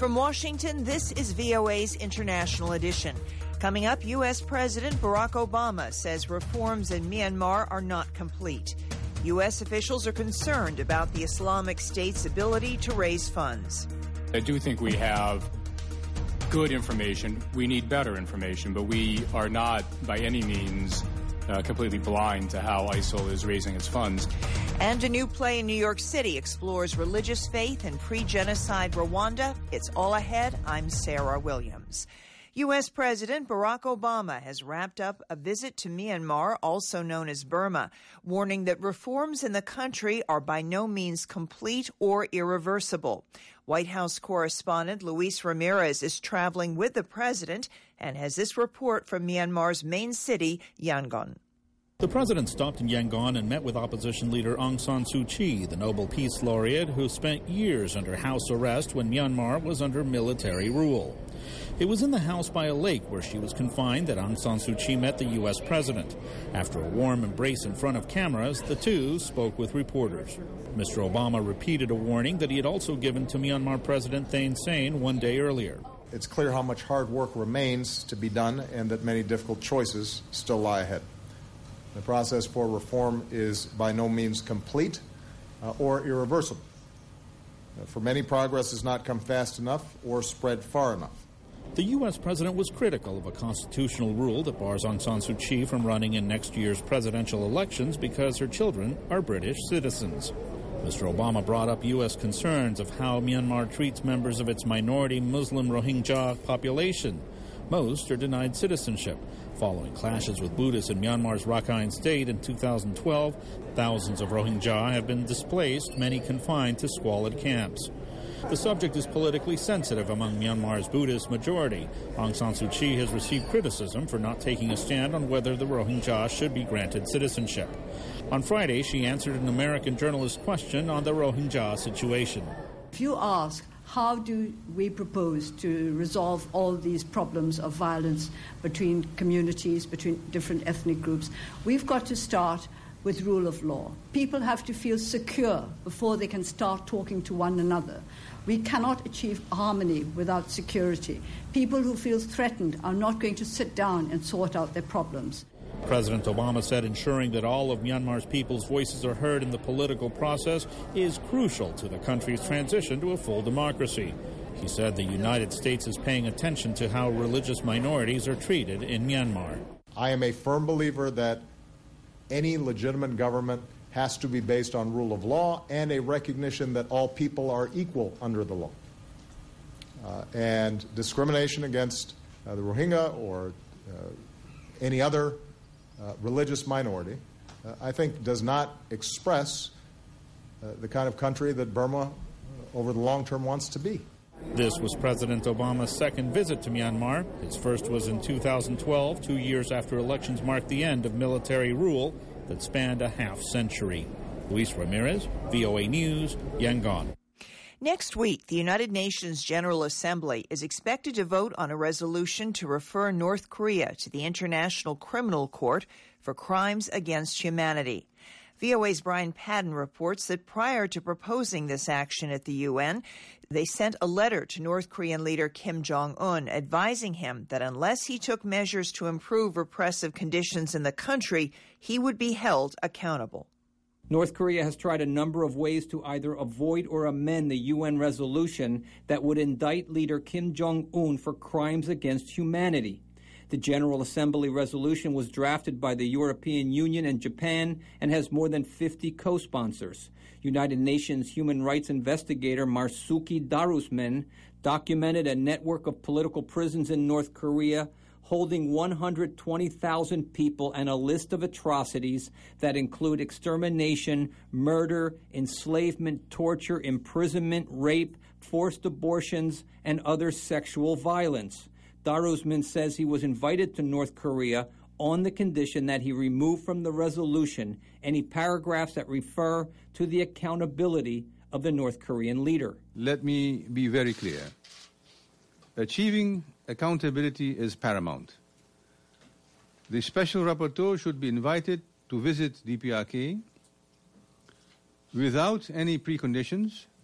From Washington, this is VOA's International Edition. Coming up, U.S. President Barack Obama says reforms in Myanmar are not complete. U.S. officials are concerned about the Islamic State's ability to raise funds. I do think we have good information. We need better information, but we are not by any means completely blind to how ISIL is raising its funds. And a new play in New York City explores religious faith in pre-genocide Rwanda. It's all ahead. I'm Sarah Williams. U.S. President Barack Obama has wrapped up a visit to Myanmar, also known as Burma, warning that reforms in the country are by no means complete or irreversible. White House correspondent Luis Ramirez is traveling with the president and has this report from Myanmar's main city, Yangon. The president stopped in Yangon and met with opposition leader Aung San Suu Kyi, the Nobel Peace Laureate who spent years under house arrest when Myanmar was under military rule. It was in the house by a lake where she was confined that Aung San Suu Kyi met the U.S. president. After a warm embrace in front of cameras, the two spoke with reporters. Mr. Obama repeated a warning that he had also given to Myanmar President Thein Sein one day earlier. It's clear how much hard work remains to be done and that many difficult choices still lie ahead. The process for reform is by no means complete or irreversible. For many, progress has not come fast enough or spread far enough. The U.S. president was critical of a constitutional rule that bars Aung San Suu Kyi from running in next year's presidential elections because her children are British citizens. Mr. Obama brought up U.S. concerns of how Myanmar treats members of its minority Muslim Rohingya population. Most are denied citizenship. Following clashes with Buddhists in Myanmar's Rakhine State in 2012, thousands of Rohingya have been displaced, many confined to squalid camps. The subject is politically sensitive among Myanmar's Buddhist majority. Aung San Suu Kyi has received criticism for not taking a stand on whether the Rohingya should be granted citizenship. On Friday, she answered an American journalist's question on the Rohingya situation. If you ask, how do we propose to resolve all these problems of violence between communities, between different ethnic groups? We've got to start with rule of law. People have to feel secure before they can start talking to one another. We cannot achieve harmony without security. People who feel threatened are not going to sit down and sort out their problems. President Obama said ensuring that all of Myanmar's people's voices are heard in the political process is crucial to the country's transition to a full democracy. He said the United States is paying attention to how religious minorities are treated in Myanmar. I am a firm believer that any legitimate government has to be based on rule of law and a recognition that all people are equal under the law. And discrimination against the Rohingya or any other religious minority, I think does not express the kind of country that Burma over the long term wants to be. This was President Obama's second visit to Myanmar. His first was in 2012, 2 years after elections marked the end of military rule that spanned a half-century. Luis Ramirez, VOA News, Yangon. Next week, the United Nations General Assembly is expected to vote on a resolution to refer North Korea to the International Criminal Court for crimes against humanity. VOA's Brian Padden reports that prior to proposing this action at the UN, they sent a letter to North Korean leader Kim Jong-un advising him that unless he took measures to improve repressive conditions in the country, he would be held accountable. North Korea has tried a number of ways to either avoid or amend the UN resolution that would indict leader Kim Jong-un for crimes against humanity. The General Assembly resolution was drafted by the European Union and Japan and has more than 50 co-sponsors. United Nations human rights investigator Marzuki Darusman documented a network of political prisons in North Korea holding 120,000 people and a list of atrocities that include extermination, murder, enslavement, torture, imprisonment, rape, forced abortions, and other sexual violence. Darusman says he was invited to North Korea on the condition that he remove from the resolution any paragraphs that refer to the accountability of the North Korean leader. Let me be very clear. Achieving accountability is paramount. The Special Rapporteur should be invited to visit DPRK without any preconditions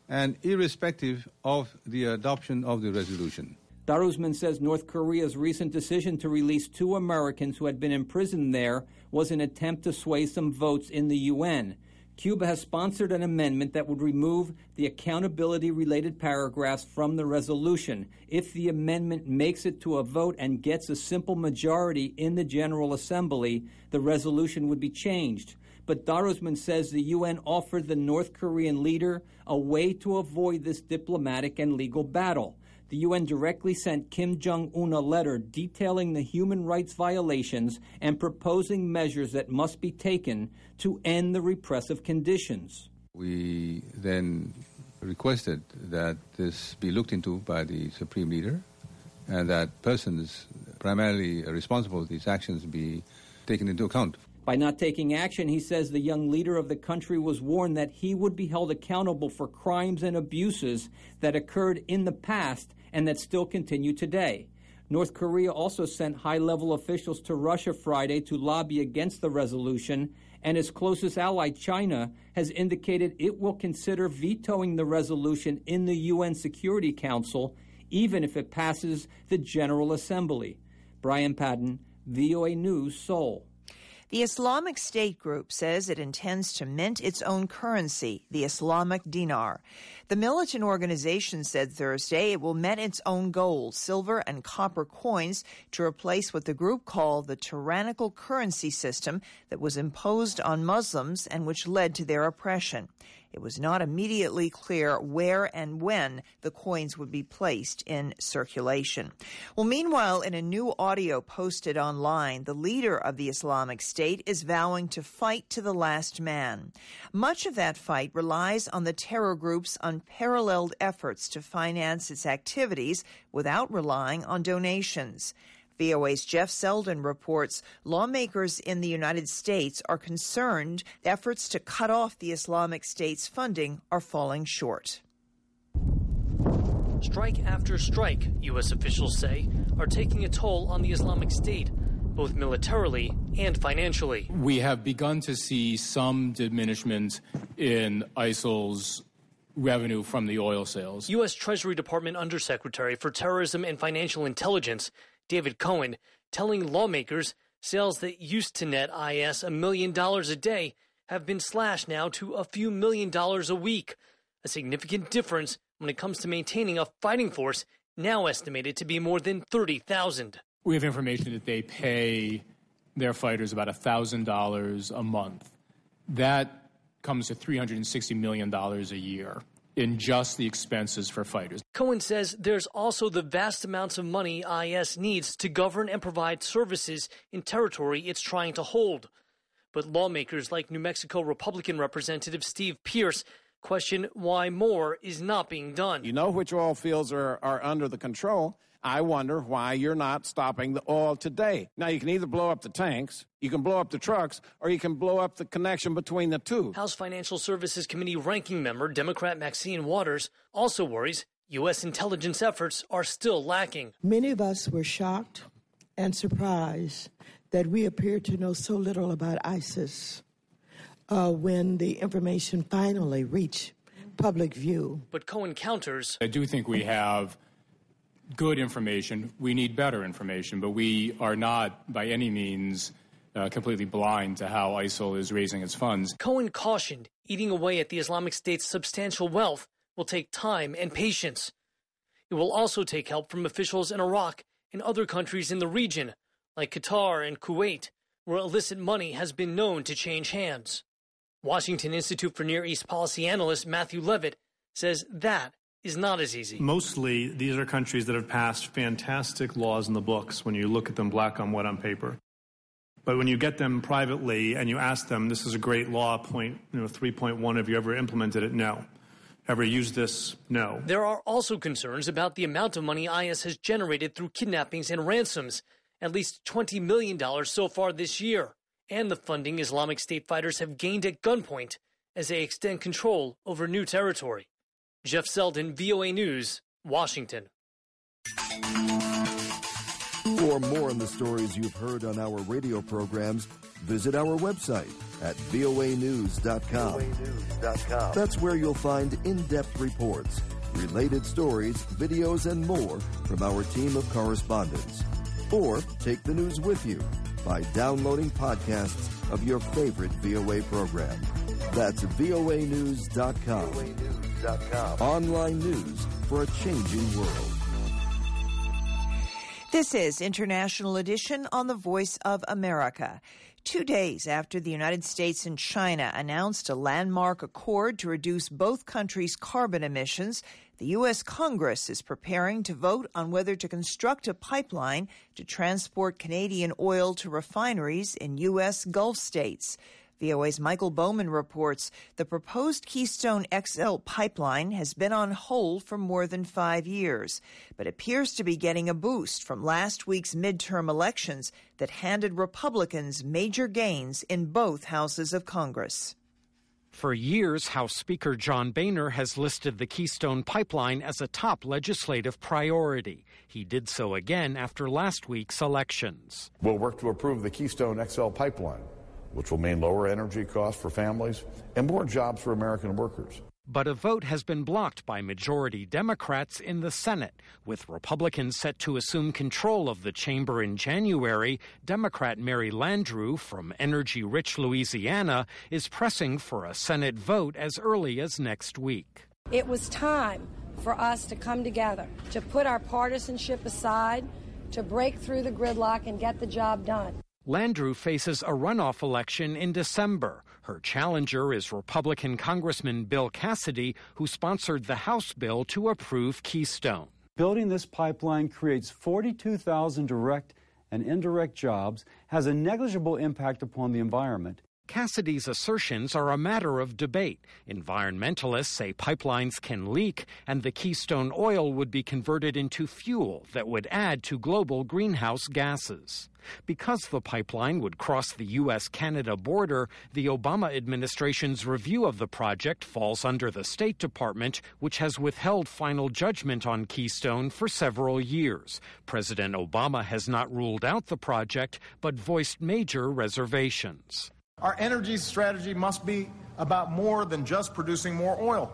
and irrespective of the adoption of the resolution. Darusman says North Korea's recent decision to release 2 Americans who had been imprisoned there was an attempt to sway some votes in the UN. Cuba has sponsored an amendment that would remove the accountability-related paragraphs from the resolution. If the amendment makes it to a vote and gets a simple majority in the General Assembly, the resolution would be changed. But Darusman says the UN offered the North Korean leader a way to avoid this diplomatic and legal battle. The UN directly sent Kim Jong-un a letter detailing the human rights violations and proposing measures that must be taken to end the repressive conditions. We then requested that this be looked into by the Supreme Leader and that persons primarily responsible for these actions be taken into account. By not taking action, he says the young leader of the country was warned that he would be held accountable for crimes and abuses that occurred in the past and that still continue today. North Korea also sent high-level officials to Russia Friday to lobby against the resolution, and its closest ally, China, has indicated it will consider vetoing the resolution in the UN Security Council, even if it passes the General Assembly. Brian Patton, VOA News, Seoul. The Islamic State group says it intends to mint its own currency, the Islamic dinar. The militant organization said Thursday it will mint its own gold, silver, and copper coins to replace what the group called the tyrannical currency system that was imposed on Muslims and which led to their oppression. It was not immediately clear where and when the coins would be placed in circulation. Well, meanwhile, in a new audio posted online, the leader of the Islamic State is vowing to fight to the last man. Much of that fight relies on the terror group's unparalleled efforts to finance its activities without relying on donations. VOA's Jeff Selden reports lawmakers in the United States are concerned efforts to cut off the Islamic State's funding are falling short. Strike after strike, U.S. officials say, are taking a toll on the Islamic State, both militarily and financially. We have begun to see some diminishment in ISIL's revenue from the oil sales. U.S. Treasury Department Undersecretary for Terrorism and Financial Intelligence David Cohen telling lawmakers sales that used to net IS $1 million a day have been slashed now to a few $1 million a week, a significant difference when it comes to maintaining a fighting force now estimated to be more than 30,000. We have information that they pay their fighters about $1,000 a month. That comes to $360 million a year in just the expenses for fighters. Cohen says there's also the vast amounts of money IS needs to govern and provide services in territory it's trying to hold. But lawmakers like New Mexico Republican Representative Steve Pierce question why more is not being done. You know which oil fields are under the control. I wonder why you're not stopping the oil today. Now, you can either blow up the tanks, you can blow up the trucks, or you can blow up the connection between the two. House Financial Services Committee ranking member Democrat Maxine Waters also worries U.S. intelligence efforts are still lacking. Many of us were shocked and surprised that we appeared to know so little about ISIS when the information finally reached public view. But Cohen counters. I do think we have good information. We need better information, but we are not by any means completely blind to how ISIL is raising its funds. Cohen cautioned eating away at the Islamic State's substantial wealth will take time and patience. It will also take help from officials in Iraq and other countries in the region, like Qatar and Kuwait, where illicit money has been known to change hands. Washington Institute for Near East Policy analyst Matthew Levitt says that is not as easy. Mostly, these are countries that have passed fantastic laws in the books when you look at them black on white on paper. But when you get them privately and you ask them, this is a great law, 3.1, have you ever implemented it? No. Ever used this? No. There are also concerns about the amount of money IS has generated through kidnappings and ransoms, at least $20 million so far this year, and the funding Islamic State fighters have gained at gunpoint as they extend control over new territory. Jeff Selden, VOA News, Washington. For more on the stories you've heard on our radio programs, visit our website at voanews.com. That's where you'll find in-depth reports, related stories, videos, and more from our team of correspondents. Or take the news with you by downloading podcasts of your favorite VOA program. That's voanews.com. Online news for a changing world. This is International Edition on the Voice of America. 2 days after the United States and China announced a landmark accord to reduce both countries' carbon emissions, the U.S. Congress is preparing to vote on whether to construct a pipeline to transport Canadian oil to refineries in U.S. Gulf states. VOA's Michael Bowman reports the proposed Keystone XL pipeline has been on hold for more than 5 years, but appears to be getting a boost from last week's midterm elections that handed Republicans major gains in both houses of Congress. For years, House Speaker John Boehner has listed the Keystone Pipeline as a top legislative priority. He did so again after last week's elections. We'll work to approve the Keystone XL pipeline, which will mean lower energy costs for families and more jobs for American workers. But a vote has been blocked by majority Democrats in the Senate. With Republicans set to assume control of the chamber in January, Democrat Mary Landrieu from energy-rich Louisiana is pressing for a Senate vote as early as next week. It was time for us to come together, to put our partisanship aside, to break through the gridlock and get the job done. Landrieu faces a runoff election in December. Her challenger is Republican Congressman Bill Cassidy, who sponsored the House bill to approve Keystone. Building this pipeline creates 42,000 direct and indirect jobs, has a negligible impact upon the environment. Cassidy's assertions are a matter of debate. Environmentalists say pipelines can leak, and the Keystone oil would be converted into fuel that would add to global greenhouse gases. Because the pipeline would cross the U.S.-Canada border, the Obama administration's review of the project falls under the State Department, which has withheld final judgment on Keystone for several years. President Obama has not ruled out the project, but voiced major reservations. Our energy strategy must be about more than just producing more oil.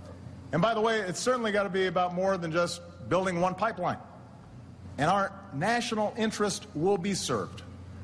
And by the way, it's certainly got to be about more than just building one pipeline. And our national interest will be served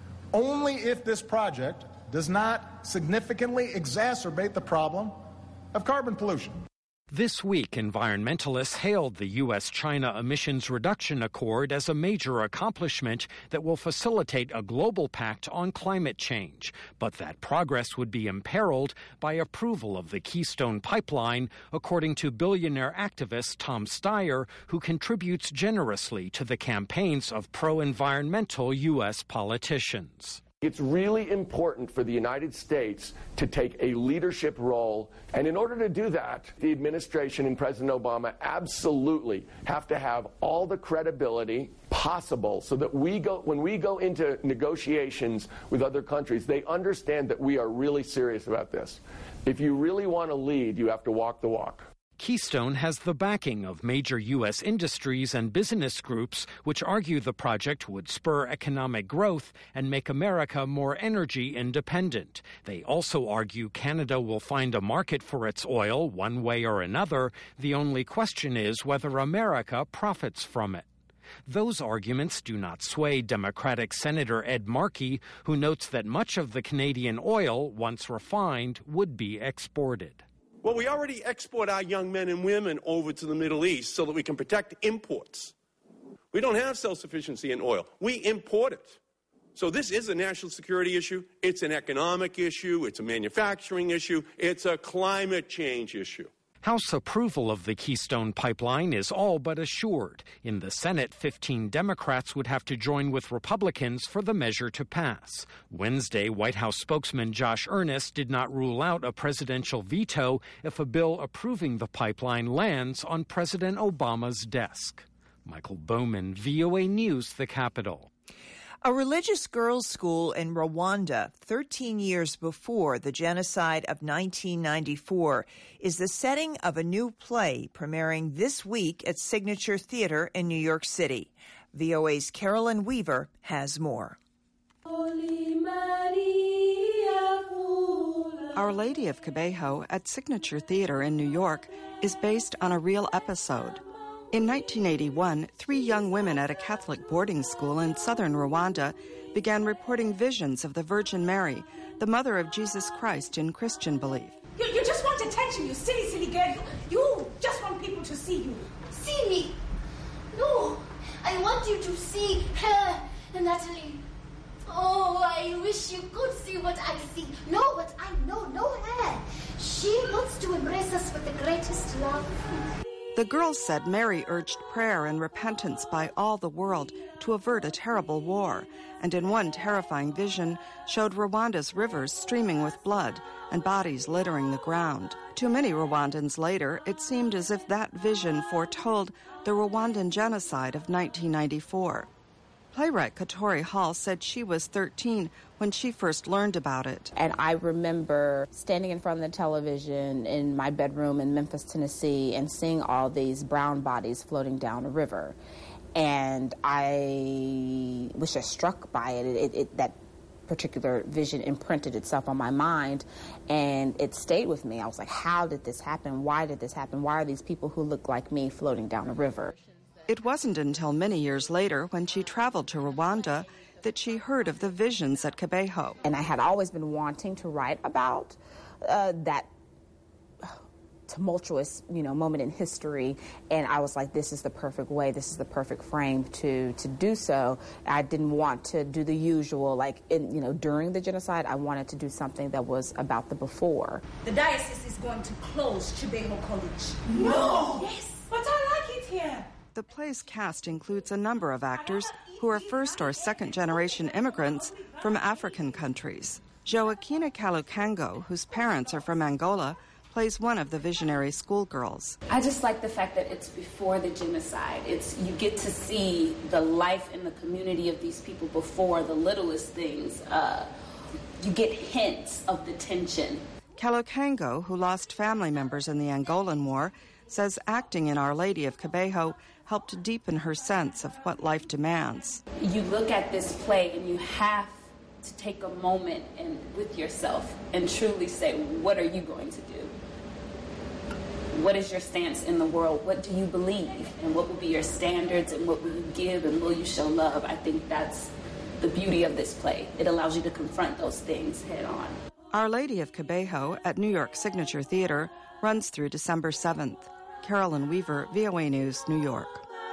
only if this project does not significantly exacerbate the problem of carbon pollution. This week, environmentalists hailed the U.S.-China Emissions Reduction Accord as a major accomplishment that will facilitate a global pact on climate change. But that progress would be imperiled by approval of the Keystone Pipeline, according to billionaire activist Tom Steyer, who contributes generously to the campaigns of pro-environmental U.S. politicians. It's really important for the United States to take a leadership role, and in order to do that, the administration and President Obama absolutely have to have all the credibility possible so that when we go into negotiations with other countries, they understand that we are really serious about this. If you really want to lead, you have to walk the walk. Keystone has the backing of major U.S. industries and business groups, which argue the project would spur economic growth and make America more energy independent. They also argue Canada will find a market for its oil one way or another. The only question is whether America profits from it. Those arguments do not sway Democratic Senator Ed Markey, who notes that much of the Canadian oil, once refined, would be exported. Well, we already export our young men and women over to the Middle East so that we can protect imports. We don't have self-sufficiency in oil. We import it. So this is a national security issue. It's an economic issue. It's a manufacturing issue. It's a climate change issue. House approval of the Keystone Pipeline is all but assured. In the Senate, 15 Democrats would have to join with Republicans for the measure to pass. Wednesday, White House spokesman Josh Earnest did not rule out a presidential veto if a bill approving the pipeline lands on President Obama's desk. Michael Bowman, VOA News, the Capitol. A religious girls' school in Rwanda, 13 years before the genocide of 1994, is the setting of a new play premiering this week at Signature Theater in New York City. VOA's Carolyn Weaver has more. Our Lady of Kibeho at Signature Theater in New York is based on a real episode. In 1981, 3 young women at a Catholic boarding school in southern Rwanda began reporting visions of the Virgin Mary, the mother of Jesus Christ in Christian belief. You just want attention, you silly girl. You just want people to see you. See me? No, I want you to see her, Natalie. Oh, I wish you could see what I see. Know what I know her. She wants to embrace us with the greatest love. The girls said Mary urged prayer and repentance by all the world to avert a terrible war, and in one terrifying vision showed Rwanda's rivers streaming with blood and bodies littering the ground. To many Rwandans later, it seemed as if that vision foretold the Rwandan genocide of 1994. Playwright Katori Hall said she was 13 when she first learned about it. And I remember standing in front of the television in my bedroom in Memphis, Tennessee, and seeing all these brown bodies floating down a river. And I was just struck by it. That particular vision imprinted itself on my mind, and it stayed with me. I was like, how did this happen? Why did this happen? Why are these people who look like me floating down a river? It wasn't until many years later, when she traveled to Rwanda, that she heard of the visions at Kibeho. And I had always been wanting to write about that tumultuous, moment in history, and I was like, this is the perfect way, this is the perfect frame to do so. I didn't want to do the usual, during the genocide. I wanted to do something that was about the before. The diocese is going to close Kibeho College. No! Yes, but I like it here. The play's cast includes a number of actors who are first- or second-generation immigrants from African countries. Joaquina Kalukango, whose parents are from Angola, plays one of the visionary schoolgirls. I just like the fact that it's before the genocide. You get to see the life in the community of these people before the littlest things. You get hints of the tension. Kalukango, who lost family members in the Angolan War, says acting in Our Lady of Kibeho helped deepen her sense of what life demands. You look at this play and you have to take a moment with yourself and truly say, what are you going to do? What is your stance in the world? What do you believe? And what will be your standards, and what will you give, and will you show love? I think that's the beauty of this play. It allows you to confront those things head on. Our Lady of Kibeho at New York Signature Theater runs through December 7th. Carolyn Weaver, VOA News, New York.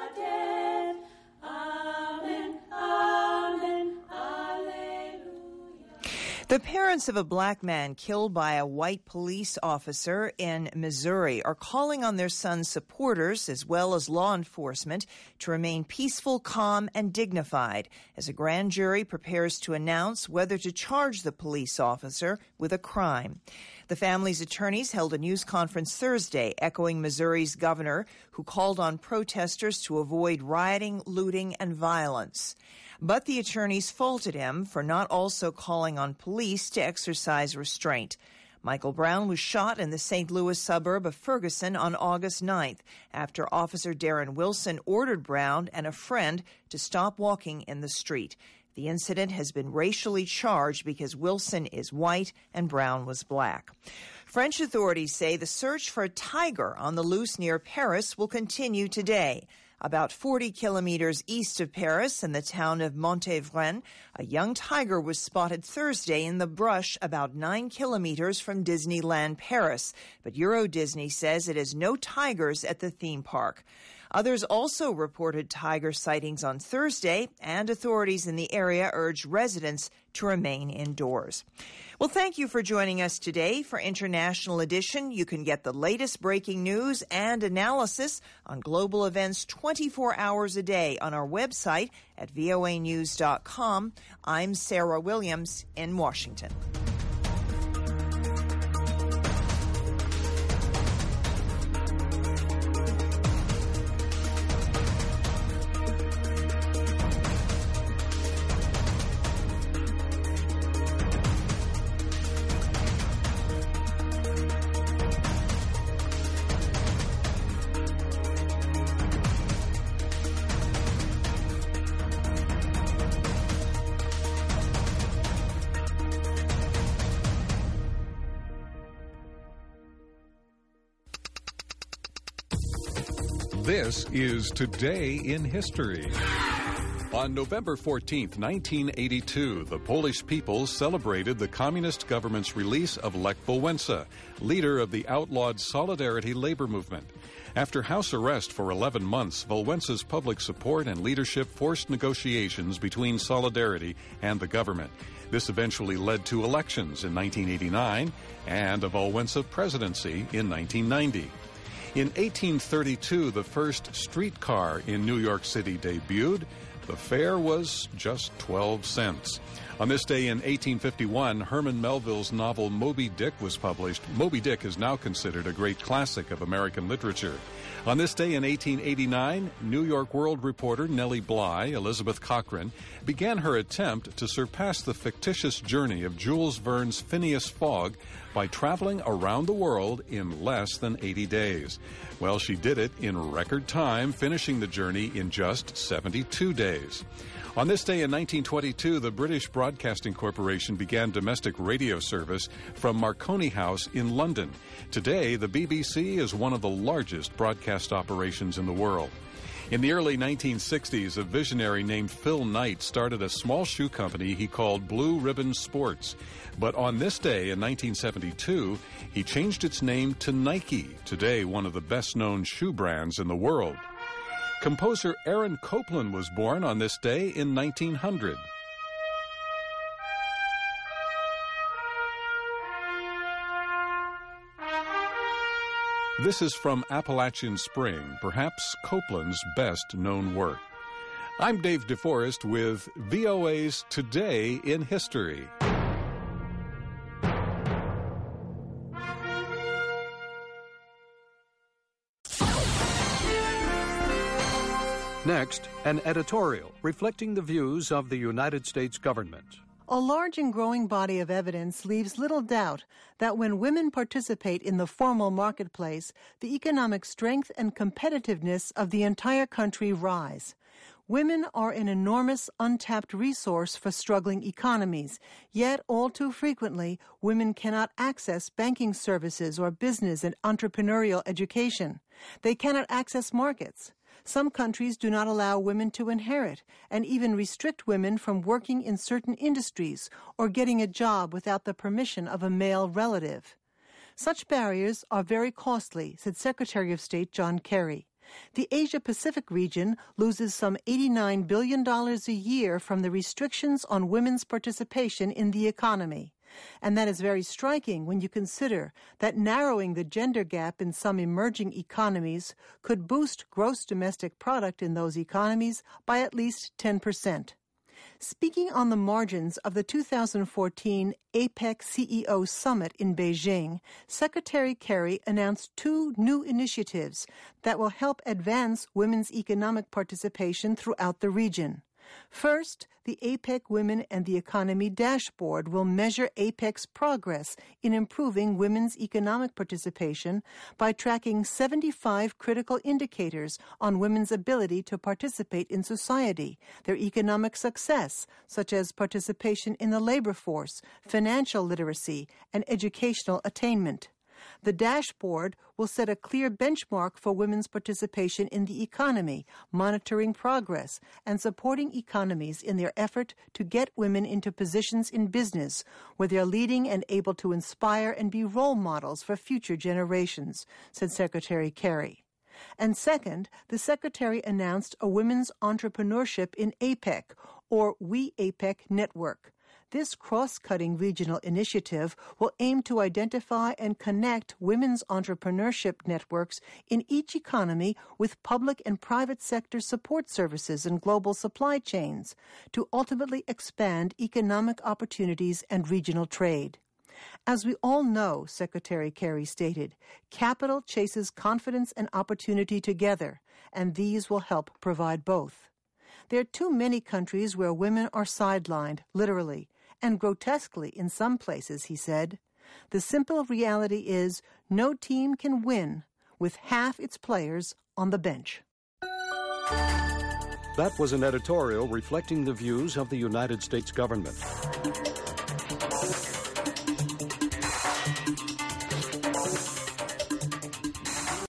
The parents of a black man killed by a white police officer in Missouri are calling on their son's supporters, as well as law enforcement, to remain peaceful, calm, and dignified as a grand jury prepares to announce whether to charge the police officer with a crime. The family's attorneys held a news conference Thursday, echoing Missouri's governor, who called on protesters to avoid rioting, looting, and violence. But the attorneys faulted him for not also calling on police to exercise restraint. Michael Brown was shot in the St. Louis suburb of Ferguson on August 9th after Officer Darren Wilson ordered Brown and a friend to stop walking in the street. The incident has been racially charged because Wilson is white and Brown was black. French authorities say the search for a tiger on the loose near Paris will continue today. About 40 kilometers east of Paris in the town of Montévrain, a young tiger was spotted Thursday in the brush about 9 kilometers from Disneyland Paris. But Euro Disney says it has no tigers at the theme park. Others also reported tiger sightings on Thursday, and authorities in the area urged residents to remain indoors. Well, thank you for joining us today for International Edition. You can get the latest breaking news and analysis on global events 24 hours a day on our website at voanews.com. I'm Sarah Williams in Washington. This is Today in History. On November 14th, 1982, the Polish people celebrated the communist government's release of Lech Wałęsa, leader of the outlawed Solidarity labor movement. After house arrest for 11 months, Wałęsa's public support and leadership forced negotiations between Solidarity and the government. This eventually led to elections in 1989 and a Wałęsa presidency in 1990. In 1832, the first streetcar in New York City debuted. The fare was just 12 cents. On this day in 1851, Herman Melville's novel Moby Dick was published. Moby Dick is now considered a great classic of American literature. On this day in 1889, New York World reporter Nellie Bly, Elizabeth Cochran, began her attempt to surpass the fictitious journey of Jules Verne's Phineas Fogg by traveling around the world in less than 80 days. Well, she did it in record time, finishing the journey in just 72 days. On this day in 1922, the British Broadcasting Corporation began domestic radio service from Marconi House in London. Today, the BBC is one of the largest broadcast operations in the world. In the early 1960s, a visionary named Phil Knight started a small shoe company he called Blue Ribbon Sports. But on this day in 1972, he changed its name to Nike, today one of the best-known shoe brands in the world. Composer Aaron Copland was born on this day in 1900. This is from Appalachian Spring, perhaps Copland's best-known work. I'm Dave DeForest with VOA's Today in History. Next, an editorial reflecting the views of the United States government. A large and growing body of evidence leaves little doubt that when women participate in the formal marketplace, the economic strength and competitiveness of the entire country rise. Women are an enormous untapped resource for struggling economies, yet all too frequently, women cannot access banking services or business and entrepreneurial education. They cannot access markets. Some countries do not allow women to inherit and even restrict women from working in certain industries or getting a job without the permission of a male relative. Such barriers are very costly, said Secretary of State John Kerry. The Asia-Pacific region loses some $89 billion a year from the restrictions on women's participation in the economy. And that is very striking when you consider that narrowing the gender gap in some emerging economies could boost gross domestic product in those economies by at least 10%. Speaking on the margins of the 2014 APEC CEO Summit in Beijing, Secretary Kerry announced 2 new initiatives that will help advance women's economic participation throughout the region. First, the APEC Women and the Economy Dashboard will measure APEC's progress in improving women's economic participation by tracking 75 critical indicators on women's ability to participate in society, their economic success, such as participation in the labor force, financial literacy, and educational attainment. The dashboard will set a clear benchmark for women's participation in the economy, monitoring progress, and supporting economies in their effort to get women into positions in business where they're leading and able to inspire and be role models for future generations, said Secretary Kerry. And second, the Secretary announced a Women's Entrepreneurship in APEC, or We APEC Network. This cross-cutting regional initiative will aim to identify and connect women's entrepreneurship networks in each economy with public and private sector support services and global supply chains to ultimately expand economic opportunities and regional trade. As we all know, Secretary Kerry stated, capital chases confidence and opportunity together, and these will help provide both. There are too many countries where women are sidelined, literally, and grotesquely in some places, he said. The simple reality is no team can win with half its players on the bench. That was an editorial reflecting the views of the United States government.